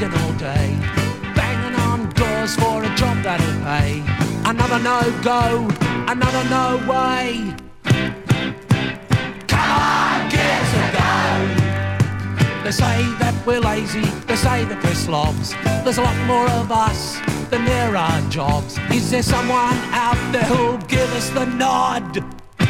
begging all day, banging on doors for a job that'll pay. Another no-go, another no way. Come on, give us a go. They say that we're lazy, they say that we're slobs. There's a lot more of us than there are jobs. Is there someone out there who'll give us the nod?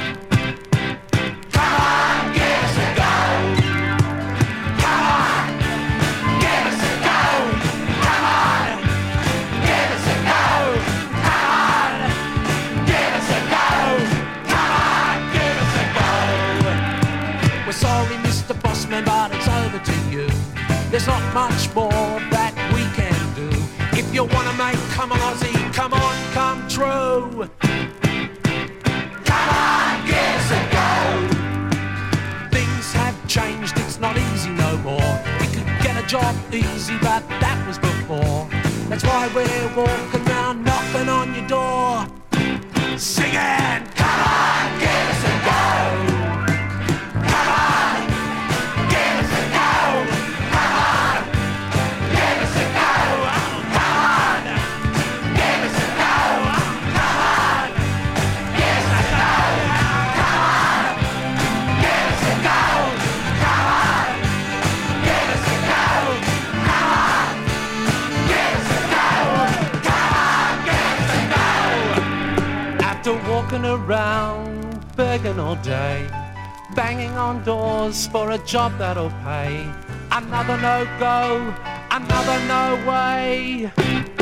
Come on, give us a go. Come on, give us a go. Come on, give us a go. Come on, give us a go. Come on, give us a go. We're sorry, Mr. Bossman, but it's over to you. There's not much more that we can do. If you wanna make Come On Aussie, come on, come true. Come on, give us a go. Things have changed, it's not easy no more. We could get a job easy, but that was before. That's why we're walking round knocking on your door, singing, come on, give us a go. Come on, give us a go. Come on, give us a go. Come on, give us a go. Come on, give us a go. Come on, give us a go. Come on, give us a go. Come on, give us a go. Come on, give us a go. After walking around begging all day, banging on doors for a job that'll pay, another no-go, another no way.